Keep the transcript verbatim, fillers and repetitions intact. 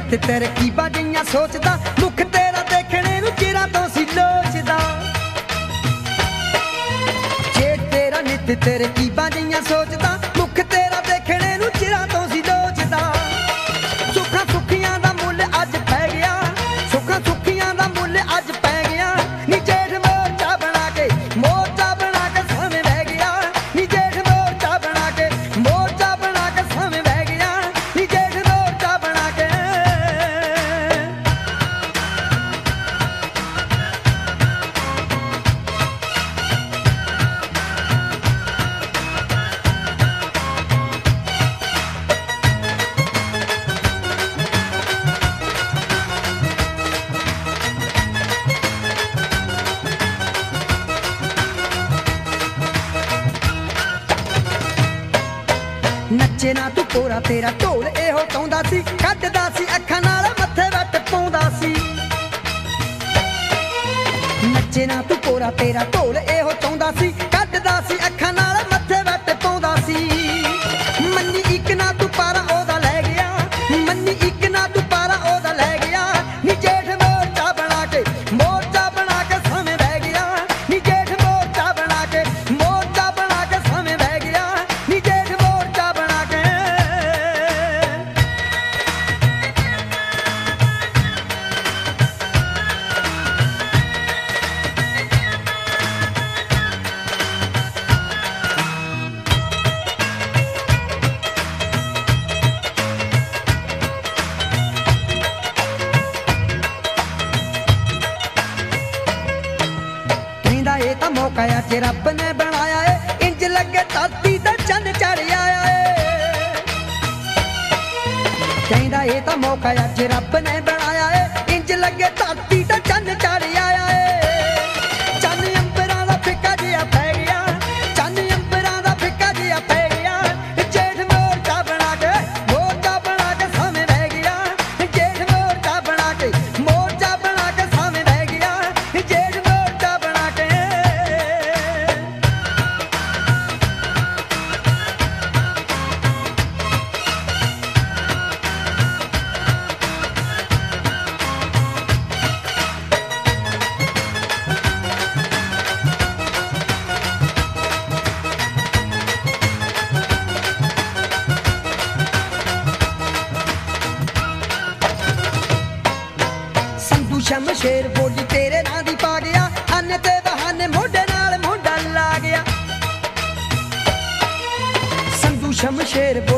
ਨਿੱਤ ਤਰਕੀਬਾਂ ਜਿਹੀਆਂ ਸੋਚਦਾ ਮੁਖ ਤੇਰਾ ਦੇਖਣੇ ਨੂੰ ਚਿਰਾਂ ਤੋਂ ਸੀ ਲੋਚਦਾ ਜੇ ਤੇਰਾ ਨਿੱਤ ਤਰਕੀਬਾਂ ਜਿਹੀਆਂ ਸੋਚਦਾ ਮੁਖ ਤੇਰਾ ਦੇਖਣੇ ਨੂੰ ਚਿਰਾਂ ਤੋਂ ਸੀ ਲੋਚਦਾ ਸੁੱਖਾਂ ਸੁੱਖੀਆਂ ਦਾ ਮੁੱਲ ਅੱਜ ਪੈ ਗਿਆ ਸੁੱਖਾਂ ਸੁੱਖੀਆਂ ਦਾ ਮੁੱਲ ਅੱਜ ਪੈ ਗਿਆ ਨੀ ਜੇਠ ਮੋਰਚਾ ਬਣਾ ਕੇ ਮੋਰਚਾ ਬਣਾ ਕੇ ਸਾਵੇਂ ਬਹਿ ਗਿਆ ਨੀ ਜੇਠ ਮੋਰਚਾ ਬਣਾ ਕੇ ਮੋਰਚਾ ਬਣਾ ਕੇ ਸਾਵੇਂ ਬਹਿ ਗਿਆ ਨੀ ਜੇਠ ਮੋਰਚਾ ਬਣਾ ਕੇ नच्चे ना तू कोरा तेरा ढोल एहो पाउंदा सी कड्डदा सी अखां नाल मत्थे वट पाउंदा सी नच्चे ना तू कोरा तेरा ढोल एहो पाउंदा सी कड्डदा सी अखां नाल मत्थे वट पाउंदा सी मन्नी इक ना तू पारा ओदा लै गया मन्नी इक ना तू पारा ओदा लै गया नी जेठ मोरचा बना के मोरचा बना के सावें बह गया नी जेठ मोरचा बना के मोरचा बना के सावें बह गया नी जेठ मोरचा बना के कहंदा ये तां मौका अज रब ने बनाया है इंज लगे धरती ते चंद चढ़ आया है कहंदा ये तां मौका अज रब ने बनाया है इंज लगे धरती ते चंद चढ़ आया है चंद अंबरां दा फिक्का जिहा पै गया चंद अंबरां दा फिक्का जिहा पै गया जेठ मोरचा बना के मोरचा बना के सावें बह गया जेठ मोरचा बना के मोरचा बना के सावें बह गया जेठ मोरचा बना के संधू शमशेर बोली तेरे नां दी पा गया अन्ने ते बहाने मोढे नाल मोढा ला गया संधू शमशेर